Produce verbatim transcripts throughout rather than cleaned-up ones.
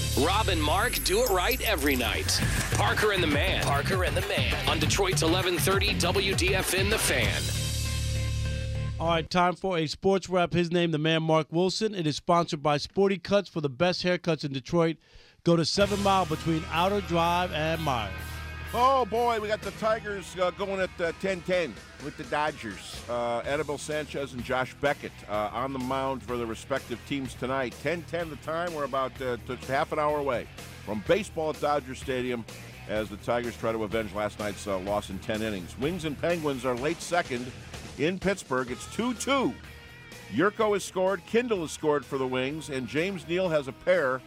Rob and Mark do it right every night. Parker and the Man. Parker and the Man. On Detroit's eleven thirty W D F N The Fan. All right, time for a sports wrap. His name, the man Mark Wilson. It is sponsored by Sporty Cuts for the best haircuts in Detroit. Go to seven Mile between Outer Drive and Myers. Oh, boy, we got the Tigers uh, going at uh, ten ten with the Dodgers. Uh, Anibal Sanchez and Josh Beckett uh, on the mound for their respective teams tonight. ten ten the time. We're about uh, just half an hour away from baseball at Dodger Stadium as the Tigers try to avenge last night's uh, loss in ten innings. Wings and Penguins are late second in Pittsburgh. It's two two. Yurko has scored, Kindle has scored for the Wings, and James Neal has a pair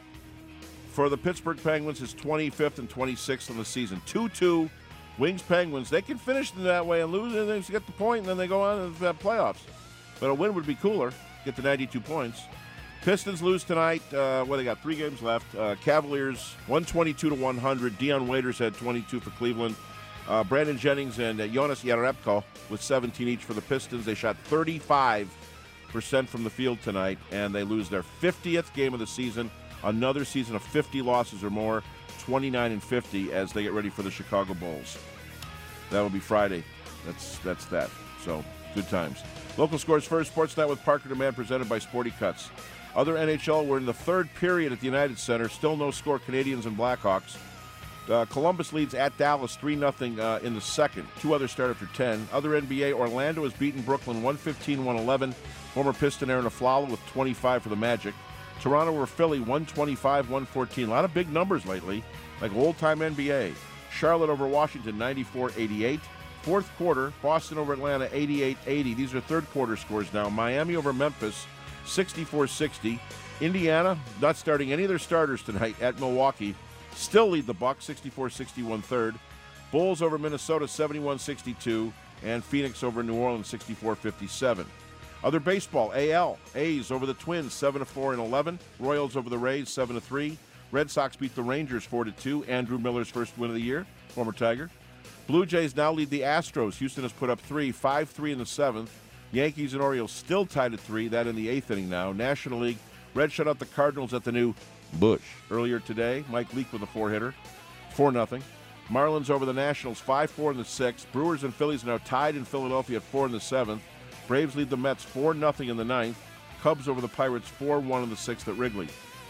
for the Pittsburgh Penguins, his twenty-fifth and twenty-sixth of the season. two two, Wings-Penguins. They can finish them that way and lose, and they get the point, and then they go on and have playoffs. But a win would be cooler, get to ninety-two points. Pistons lose tonight. Uh, well, they got three games left. Uh, Cavaliers, one twenty-two to one hundred. Dion Waiters had twenty-two for Cleveland. Uh, Brandon Jennings and uh, Jonas Jerebko with seventeen each for the Pistons. They shot thirty-five percent from the field tonight, and they lose their fiftieth game of the season. Another season of fifty losses or more, twenty-nine and fifty as they get ready for the Chicago Bulls. That will be Friday. That's that's that. So, good times. Local scores first. Sports Night with Parker Demand presented by Sporty Cuts. Other N H L, we're in the third period at the United Center. Still no score, Canadiens and Blackhawks. Uh, Columbus leads at Dallas three nothing uh, in the second. Two others start after ten. Other N B A, Orlando has beaten Brooklyn one fifteen to one eleven. Former Piston Aaron Aflalo with twenty-five for the Magic. Toronto over Philly, one twenty-five one fourteen. A lot of big numbers lately, like old-time N B A. Charlotte over Washington, ninety-four eighty-eight. Fourth quarter, Boston over Atlanta, eighty-eight eighty. These are third-quarter scores now. Miami over Memphis, sixty-four sixty. Indiana, not starting any of their starters tonight at Milwaukee, still lead the Bucks, sixty-four sixty-one third. Bulls over Minnesota, seventy-one sixty-two. And Phoenix over New Orleans, sixty-four fifty-seven. Other baseball, A L, A's over the Twins, seven to four and eleven. Royals over the Rays, seven to three. Red Sox beat the Rangers, four to two. Andrew Miller's first win of the year, former Tiger. Blue Jays now lead the Astros. Houston has put up three, five three in the seventh. Yankees and Orioles still tied at three, that in the eighth inning now. National League, Reds shut out the Cardinals at the new Busch. Earlier today, Mike Leake with a four-hitter, four nothing. Marlins over the Nationals, five four in the sixth. Brewers and Phillies are now tied in Philadelphia at four in the seventh. Braves lead the Mets four nothing in the ninth. Cubs over the Pirates four one in the sixth at Wrigley.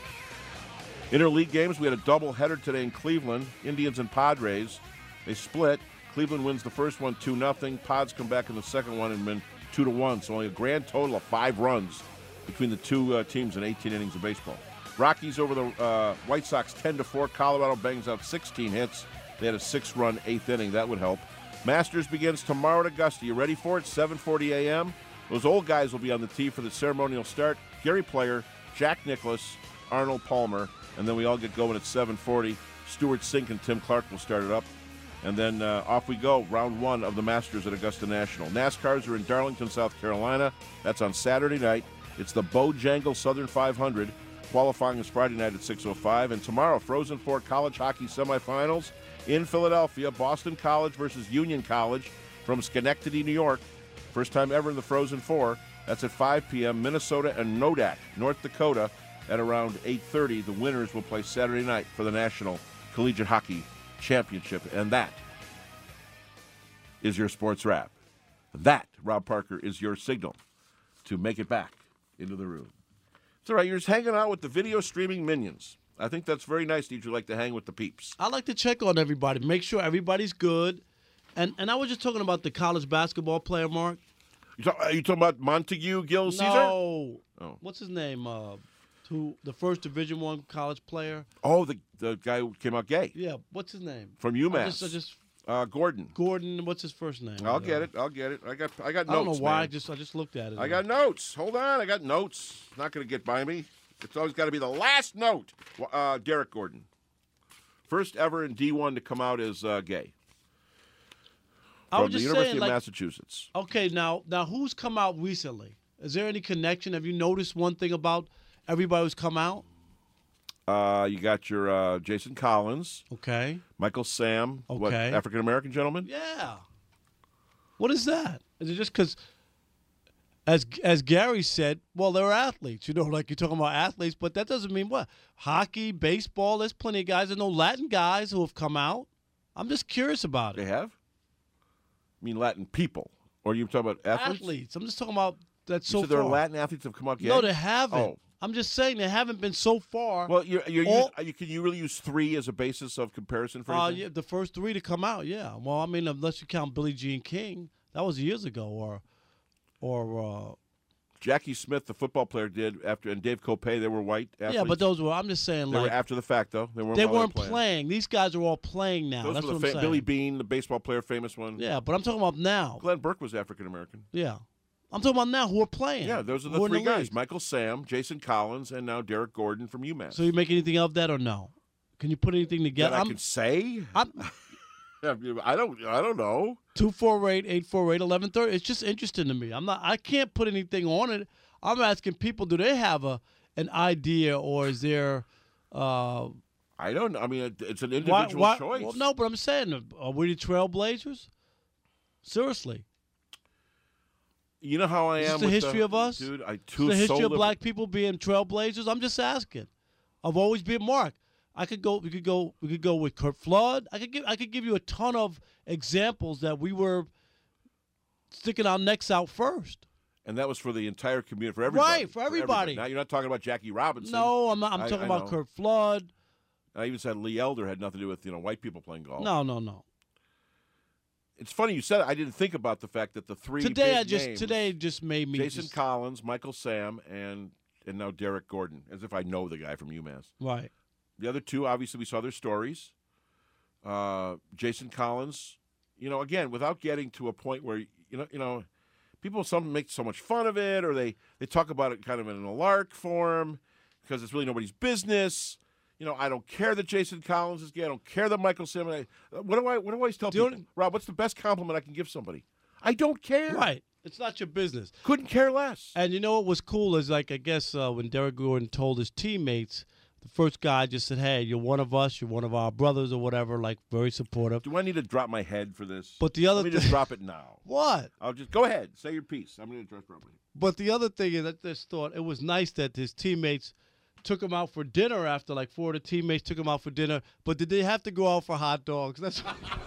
Interleague games, we had a doubleheader today in Cleveland. Indians and Padres. They split. Cleveland wins the first one two nothing. Pods come back in the second one and win two to one. So only a grand total of five runs between the two uh, teams in eighteen innings of baseball. Rockies over the uh, White Sox ten to four. Colorado bangs out sixteen hits. They had a six-run eighth inning. That would help. Masters begins tomorrow at Augusta. You ready for it? seven forty a.m. Those old guys will be on the tee for the ceremonial start. Gary Player, Jack Nicklaus, Arnold Palmer, and then we all get going at seven forty. Stuart Sink and Tim Clark will start it up. And then uh, off we go, round one of the Masters at Augusta National. NASCARs are in Darlington, South Carolina. That's on Saturday night. It's the Bojangles Southern five hundred. Qualifying is Friday night at six oh five. And tomorrow, Frozen Four college hockey semifinals in Philadelphia. Boston College versus Union College from Schenectady, New York. First time ever in the Frozen Four. That's at five p.m. Minnesota and Nodak, North Dakota, at around eight thirty. The winners will play Saturday night for the National Collegiate Hockey Championship. And that is your sports wrap. That, Rob Parker, is your signal to make it back into the room. It's all right. You're just hanging out with the video streaming minions. I think that's very nice that you like to hang with the peeps. I like to check on everybody, make sure everybody's good. And and I was just talking about the college basketball player, Mark. You talk, are you talking about Montague Gil Caesar? No. Oh. What's his name? Uh, who the first Division One college player? Oh, the the guy who came out gay. Yeah. What's his name? From UMass. I just, I just uh, Gordon. Gordon. What's his first name? I'll get it. I'll get it. I got I got notes. I don't know why. Man. I just I just looked at it. I got notes. Hold on. I got notes. Not going to get by me. It's always got to be the last note. Uh, Derek Gordon. First ever in D one to come out as uh, gay. I From was the just University saying, of like, Massachusetts. Okay, now now who's come out recently? Is there any connection? Have you noticed one thing about everybody who's come out? Uh, you got your uh, Jason Collins. Okay. Michael Sam. Okay. What, African-American gentleman? Yeah. What is that? Is it just because As as Gary said, well, they're athletes. You know, like you're talking about athletes, but that doesn't mean what? Hockey, baseball, there's plenty of guys. I know Latin guys who have come out. I'm just curious about it. They have? I mean Latin people. Or are you talking about athletes? Athletes. I'm just talking about that so you said there far. are Latin athletes that have come out gay? No, they haven't. Oh. I'm just saying they haven't been so far. Well, you're, you're All, use, you, can you really use three as a basis of comparison for uh, anything? yeah, the first three to come out, yeah. Well, I mean, unless you count Billie Jean King, that was years ago, or, or uh, Jackie Smith, the football player, did after, and Dave Kopay, they were white athletes. yeah. But those were. I'm just saying, they like were after the fact, though. They weren't. they while weren't they were playing. These guys are all playing now. Those That's were what the I'm fa- saying. Billy Bean, the baseball player, famous one. Yeah, but I'm talking about now. Glenn Burke was African American. Yeah, I'm talking about now who are playing. Yeah, those are the Who in three guys: league. Michael Sam, Jason Collins, and now Derek Gordon from UMass. So you make anything of that or no? Can you put anything that together? I I'm, can say. I'm I don't. I don't know. two four eight eight four eight eleven thirty. It's just interesting to me. I'm not. I can't put anything on it. I'm asking people: do they have a an idea, or is there? Uh, I don't know. I mean, it, it's an why, individual why, choice. Well, no, but I'm saying, are we the Trailblazers? Seriously, You know how I Is am this the with history the, of us? dude. I is too the history so of liber- black people being Trailblazers. I'm just asking. I've always been Mark. I could go. We could go. We could go with Kurt Flood. I could give. I could give you a ton of examples that we were sticking our necks out first. And that was for the entire community, for everybody. Right, for everybody. Now you're not talking about Jackie Robinson. No, I'm not. I'm I- talking I about know. Kurt Flood. I even said Lee Elder had nothing to do with you know white people playing golf. No, no, no. It's funny you said it. I didn't think about the fact that the three Today big I just names, today just made me Jason just, Collins, Michael Sam, and and now Derek Gordon, as if I know the guy from UMass. right. The other two, obviously, we saw their stories. Uh, Jason Collins, you know, again, without getting to a point where you know, you know, people some make so much fun of it, or they they talk about it kind of in a lark form because it's really nobody's business. You know, I don't care that Jason Collins is gay. I don't care that Michael Sam. I, what do I? What do I always tell Do you people? know- Rob, what's the best compliment I can give somebody? I don't care. Right. It's not your business. Couldn't care less. And you know what was cool is like I guess uh, when Derek Gordon told his teammates, the first guy just said, "Hey, you're one of us. You're one of our brothers, or whatever." Like very supportive. Do I need to drop my head for this? But the other Let me thing- just drop it now. What? I'll just go ahead. Say your piece. I'm going to drop my head. But the other thing is, I just thought it was nice that his teammates took him out for dinner after like four of the teammates took him out for dinner. But did they have to go out for hot dogs? That's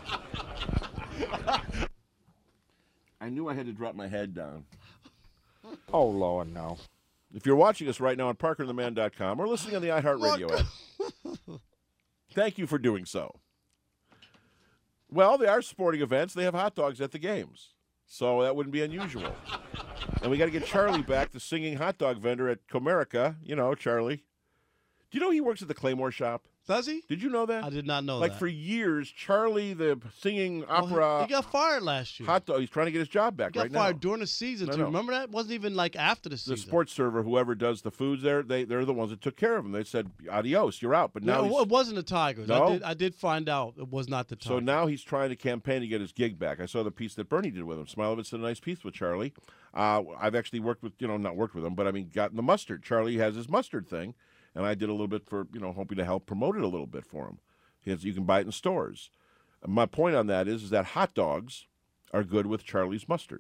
I knew I had to drop my head down. Oh, Lord, no. If you're watching us right now on Parker and the Man dot com or listening on the iHeartRadio app, thank you for doing so. Well, they are sporting events. They have hot dogs at the games. So that wouldn't be unusual. And we got to get Charlie back, the singing hot dog vendor at Comerica. You know, Charlie. Do you know he works at the Claymore shop? Does he? Did you know that? I did not know like that. for years, Charlie, the singing Well, opera he, he got fired last year. hot dog, he's trying to get his job back He got right fired now. during the season. I Do you know. remember that? It wasn't even like after the The season. sports server, whoever does the foods there, they, they're the ones that took care of him. They said, adios, you're out. But now No, he's, it wasn't the Tigers. No? I did. I did find out it was not the Tigers. so now he's trying to campaign to get his gig back. I saw the piece that Bernie did with him. Smilovitz did a nice piece with Charlie. Uh, I've actually worked with, you know, not worked with him, but I mean, gotten the mustard. Charlie has his mustard thing, and I did a little bit for, you know, hoping to help promote it a little bit for him. He has, you can buy it in stores. My point on that is, is that hot dogs are good with Charlie's mustard.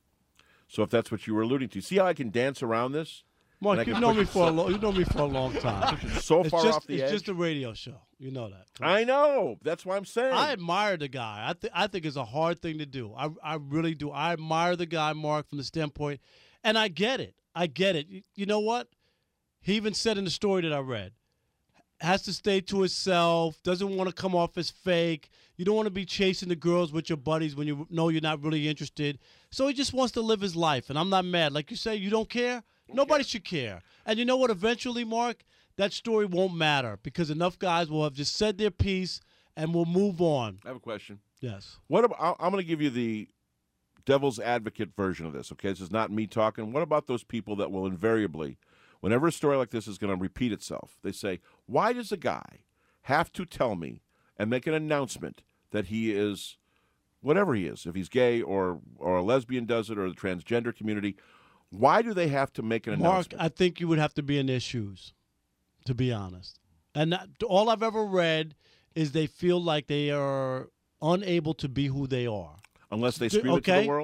So if that's what you were alluding to, see how I can dance around this? And I Mark, you can know push me it for a so- long. You know me for a long time. So It's far just, off the it's edge. just a radio show. You know that. Come on. I know. That's what I'm saying. I admire the guy. I think I think it's a hard thing to do. I I really do. I admire the guy, Mark, from the standpoint, and I get it. I get it. You, you know what? He even said in the story that I read, has to stay to himself, doesn't want to come off as fake. You don't want to be chasing the girls with your buddies when you know you're not really interested. So he just wants to live his life, and I'm not mad. Like you say, you don't care? Nobody should care. And you know what? Eventually, Mark, that story won't matter because enough guys will have just said their piece and will move on. I have a question. Yes. What about, I- I'm going to give you the devil's advocate version of this, okay? This is not me talking. What about those people that will invariably, whenever a story like this is going to repeat itself, they say, why does a guy have to tell me and make an announcement that he is whatever he is, if he's gay or, or a lesbian does it or the transgender community, why do they have to make an Mark, announcement? I think you would have to be in their shoes, to be honest. And that, all I've ever read is they feel like they are unable to be who they are. Unless they Do- scream it to okay. the world?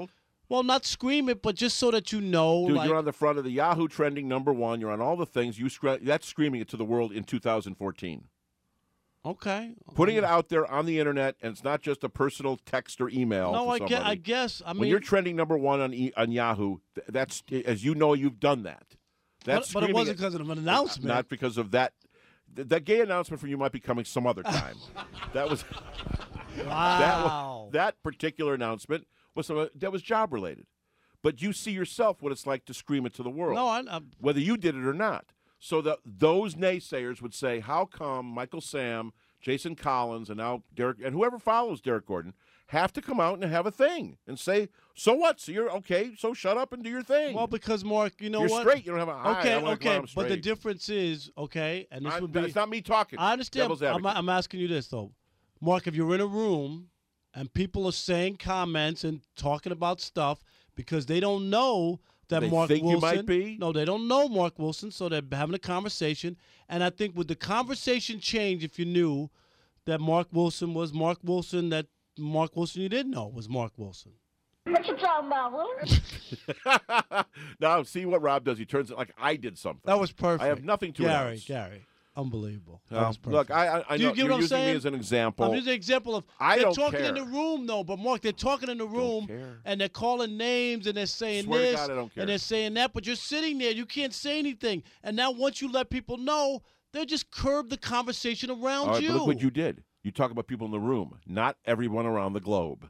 Well, not scream it, but just so that you know. Dude, like, you're on the front of the Yahoo trending number one. You're on all the things. You scre- That's screaming it to the world in two thousand fourteen. Okay. Putting it out there on the internet, and it's not just a personal text or email. No, to I somebody. guess, I guess. I mean, when you're trending number one on e- on Yahoo, th- that's as you know, you've done that. That's but, but it wasn't it- because of an announcement. Not because of that. Th- that gay announcement from you might be coming some other time. that was wow. that, was, that particular announcement was some, that was job related. But you see yourself what it's like to scream it to the world. No, I, I, whether you did it or not. So that those naysayers would say, how come Michael Sam, Jason Collins, and now Derek, and whoever follows Derek Gordon, have to come out and have a thing and say, so what? So you're okay, so shut up and do your thing. Well, because, Mark, you know you're what? straight. You don't have a eye. Okay, I'm like, okay. well, I'm But the straight. difference is, okay, and this I'm- would be. It's not me talking. I understand. Devil's I'm, advocate. I'm asking you this, though. Mark, if you're in a room and people are saying comments and talking about stuff because they don't know that They Mark think you Wilson. might be? No, they don't know Mark Wilson, so they're having a conversation. And I think would the conversation change if you knew that Mark Wilson was Mark Wilson, that Mark Wilson you didn't know was Mark Wilson? What you talking about, Will? Now, see what Rob does. He turns it like I did something. That was perfect. I have nothing to Gary, announce. Gary, unbelievable. That Well, was perfect. look, I, I, I Do you know get what you're I'm using saying? me as an example. I'm just an example of I they're don't talking in care. the room, though. But Mark, they're talking in the room care. and they're calling names and they're saying Swear to this God, I don't care. and they're saying that. But you're sitting there, you can't say anything. And now once you let people know, they just curb the conversation around All right, you. but look what you did. You talk about people in the room, not everyone around the globe.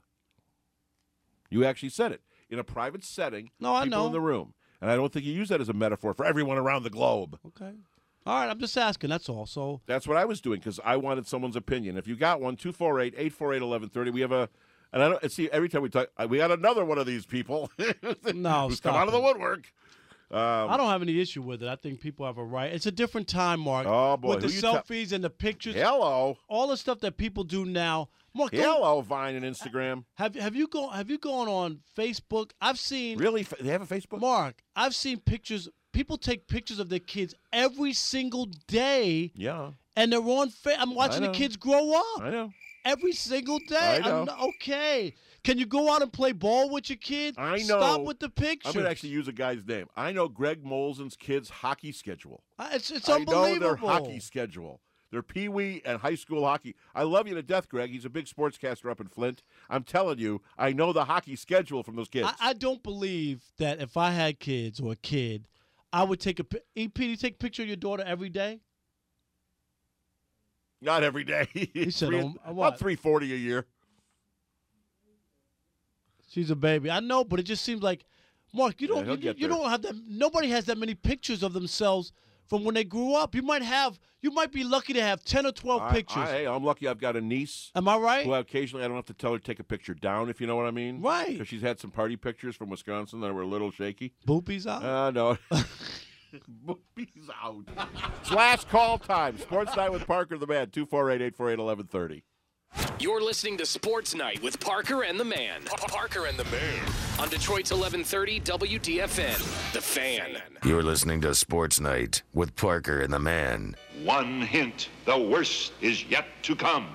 You actually said it. In a private setting, No, I people know. in the room. And I don't think you use that as a metaphor for everyone around the globe. Okay. All right, I'm just asking. That's all. So That's what I was doing because I wanted someone's opinion. If you got one, two four eight, eight four eight, eleven thirty. We have a, and I don't see every time we talk, we got another one of these people No, who's stop come out of the it. woodwork. Um, I don't have any issue with it. I think people have a right. It's a different time, Mark. Oh, boy. With the Who you tell- selfies and the pictures, hello, all the stuff that people do now. Mark, don't- hello, Vine and Instagram. have have you gone? Have you gone on Facebook? I've seen Really, they have a Facebook? Mark, I've seen pictures. People take pictures of their kids every single day, Yeah, and they're on. Fa- I'm watching the know. kids grow up I know. every single day. I know. I'm not- okay, can you go out and play ball with your kid? I know. Stop with the pictures. I'm going to actually use a guy's name. I know Greg Molzen's kids' hockey schedule. Uh, It's it's I unbelievable. know their hockey schedule. Their Pee Wee and high school hockey. I love you to death, Greg. He's a big sportscaster up in Flint. I'm telling you, I know the hockey schedule from those kids. I, I don't believe that if I had kids or a kid, I would take a pi- E P. Do you take a picture of your daughter every day? Not every day. He said, Three- um, what? about three forty a year. She's a baby. I know, but it just seems like, Mark, you Yeah, don't he'll you, get you there. don't have that. Nobody has that many pictures of themselves from when they grew up. You might have. You might be lucky to have ten or twelve I- pictures. I, hey, I'm lucky. I've got a niece. Am I right? Who occasionally I don't have to tell her to take a picture down, if you know what I mean. Right. Because she's had some party pictures from Wisconsin that were a little shaky. Boopies out. Uh, no. He's out. It's last call time. Sports Night with Parker the Man. two four eight, eight four eight, eleven thirty. You're listening to Sports Night with Parker and the Man. Parker and the Man. On Detroit's eleven thirty W D F N, The Fan. You're listening to Sports Night with Parker and the Man. One hint, the worst is yet to come.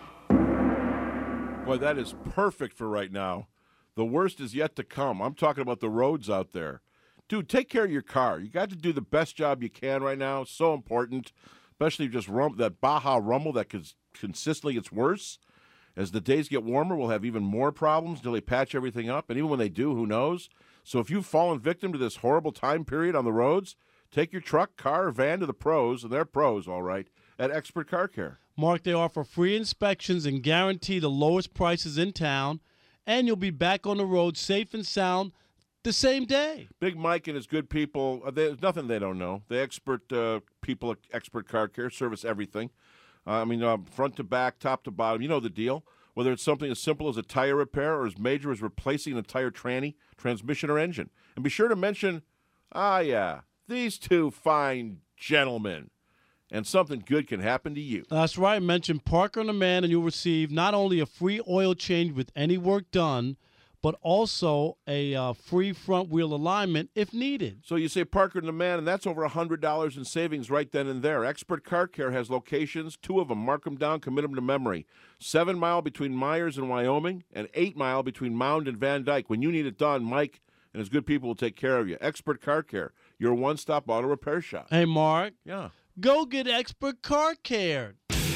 Boy, that is perfect for right now. The worst is yet to come. I'm talking about the roads out there. Dude, take care of your car. You got to do the best job you can right now. So important, especially just rum- that Baja rumble that cons- consistently gets worse. As the days get warmer, we'll have even more problems until they patch everything up. And even when they do, who knows? So if you've fallen victim to this horrible time period on the roads, take your truck, car, or van to the pros, and they're pros, all right, at Expert Car Care. Mark, they offer free inspections and guarantee the lowest prices in town, and you'll be back on the road safe and sound the same day. Big Mike and his good people, uh, there's nothing they don't know. The expert uh, people at Expert Car Care service everything. Uh, I mean, uh, front to back, top to bottom. You know the deal. Whether it's something as simple as a tire repair or as major as replacing an entire tranny, transmission, or engine. And be sure to mention, ah, yeah, these two fine gentlemen. And something good can happen to you. That's right. Mention Parker and the Man, and you'll receive not only a free oil change with any work done, but also a uh, free front wheel alignment if needed. So you say Parker and the Man, and that's over one hundred dollars in savings right then and there. Expert Car Care has locations, two of them. Mark them down, commit them to memory. Seven mile between Myers and Wyoming, and eight mile between Mound and Van Dyke. When you need it done, Mike and his good people will take care of you. Expert Car Care, your one-stop auto repair shop. Hey, Mark. Yeah. Go get Expert Car Care.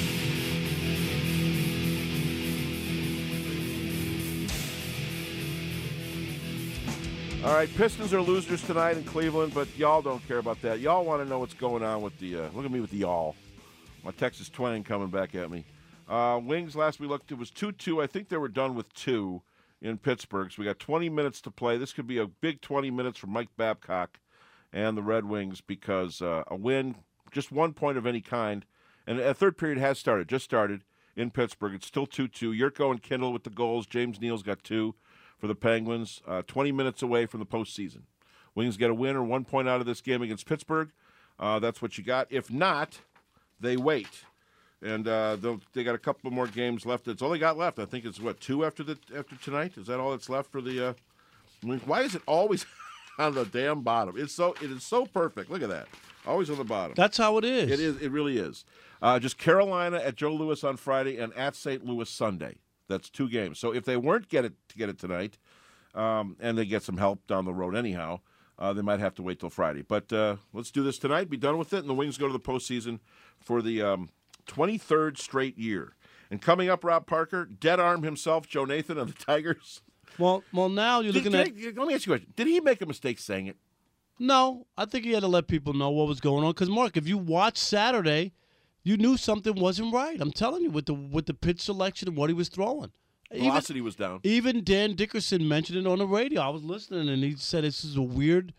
All right, Pistons are losers tonight in Cleveland, but y'all don't care about that. Y'all want to know what's going on with the uh, – look at me with the y'all. My Texas twang coming back at me. Uh, Wings, last we looked, it was two two. I think they were done with two in Pittsburgh. So we got twenty minutes to play. This could be a big twenty minutes for Mike Babcock and the Red Wings because uh, a win, just one point of any kind. And a third period has started, just started in Pittsburgh. It's still two two. Yurko and Kindle with the goals. James Neal's got two for the Penguins. Uh, twenty minutes away from the postseason. Wings get a win or one point out of this game against Pittsburgh. Uh, that's what you got. If not, they wait. And uh, they got a couple more games left. That's all they got left. I think it's, what, two after the after tonight? Is that all that's left for the uh, why is it always on the damn bottom? It's so It is so perfect. Look at that. Always on the bottom. That's how it is. It is. It really is. Uh, just Carolina at Joe Louis on Friday and at Saint Louis Sunday. That's two games. So if they weren't get it to get it tonight, um, and they get some help down the road anyhow, uh, they might have to wait till Friday. But uh, let's do this tonight, be done with it, and the Wings go to the postseason for the um, twenty-third straight year. And coming up, Rob Parker, dead arm himself, Joe Nathan of the Tigers. Well, well, now you're Did, looking at. I, let me ask you a question. Did he make a mistake saying it? No, I think he had to let people know what was going on. Because Mark, if you watched Saturday, you knew something wasn't right. I'm telling you, with the with the pitch selection and what he was throwing. Velocity even, was down. Even Dan Dickerson mentioned it on the radio. I was listening, and he said this is a weird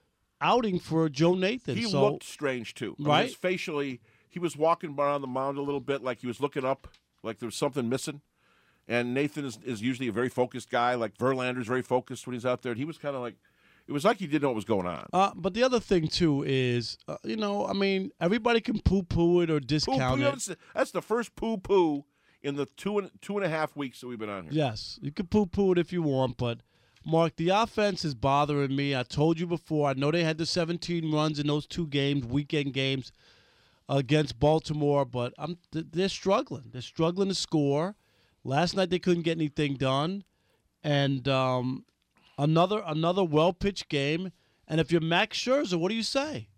outing for Joe Nathan. He so, looked strange, too. I right? mean, his facially, he was walking around the mound a little bit like he was looking up, like there was something missing. And Nathan is, is usually a very focused guy, like Verlander's very focused when he's out there. And he was kind of like, it was like he didn't know what was going on. Uh, but the other thing, too, is, uh, you know, I mean, everybody can poo-poo it or discount poo, it. That's the first poo-poo in the two and, two and a half weeks that we've been on here. Yes, you can poo-poo it if you want, but, Mark, the offense is bothering me. I told you before, I know they had the seventeen runs in those two games, weekend games against Baltimore, but I'm they're struggling. They're struggling to score. Last night they couldn't get anything done, and um, another another well-pitched game. And if you're Max Scherzer, what do you say?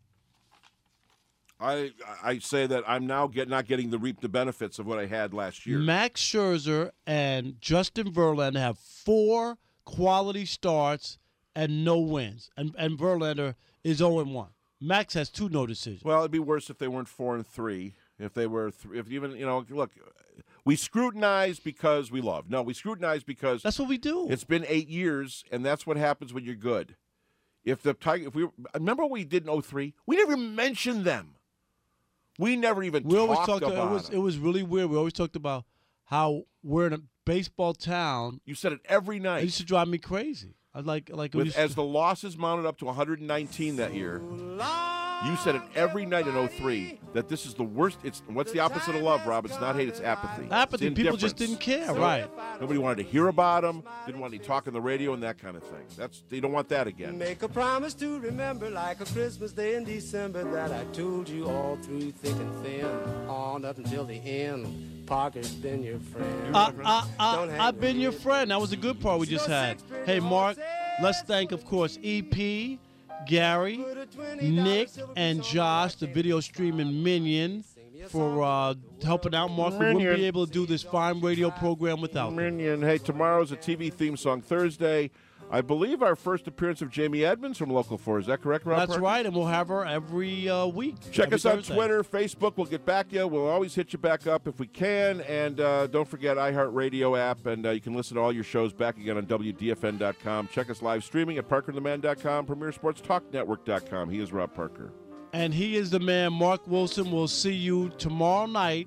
I I say that I'm now get, not getting the reap the benefits of what I had last year. Max Scherzer and Justin Verlander have four quality starts and no wins, and and Verlander is oh and one. Max has two no decisions. Well, it'd be worse if they weren't four and three. If they were, th- if even you know, look, we scrutinize because we love. No, we scrutinize because that's what we do. It's been eight years, and that's what happens when you're good. If the Tiger, if we remember what we did in oh three, we never mentioned them. We never even we always talked, talked about it. Was, them. it was really weird. We always talked about how we're in a baseball town. You said it every night. It used to drive me crazy. I like like With, used as to, the losses mounted up to one hundred nineteen that year. You said it every night in oh three that this is the worst. It's what's the opposite of love, Rob? It's not hate, it's apathy. Apathy. It's People just indifference. didn't care, So right? Nobody wanted to hear about them. Didn't want any talk on the radio and that kind of thing. That's they don't want that again. Make a promise to remember, like a Christmas day in December, that I told you all through thick and thin, on up until the end. Parker's been your friend. Uh, uh, uh, I've been your friend. That was a good part we just had. Hey, Mark, let's thank, of course, E P, Gary, Nick, and Josh, the video streaming minion, for uh, helping out. Mark, we wouldn't be able to do this fine radio program without them. Minion. Hey, tomorrow's a T V theme song Thursday. I believe our first appearance of Jamie Edmonds from Local four. Is that correct, Rob? That's Parker? right, and we'll have her every uh, week. Check every us on Thursday. Twitter, Facebook. We'll get back to you. We'll always hit you back up if we can. And uh, don't forget iHeartRadio app, and uh, you can listen to all your shows back again on W D F N dot com. Check us live streaming at Parker and the Man dot com, Premier Sports Talk Network dot com. He is Rob Parker. And he is the man, Mark Wilson. We'll see you tomorrow night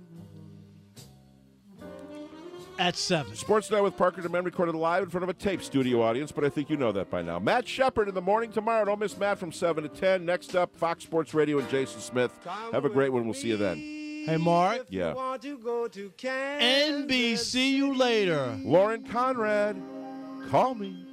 at seven. Sports Night with Parker and the Man recorded live in front of a tape studio audience, but I think you know that by now. Matt Shepard in the morning tomorrow. Don't miss Matt from seven to ten. Next up, Fox Sports Radio and Jason Smith. Have a great one. We'll see you then. Hey, Mark. Yeah. N B C, you later. Lauren Conrad, call me.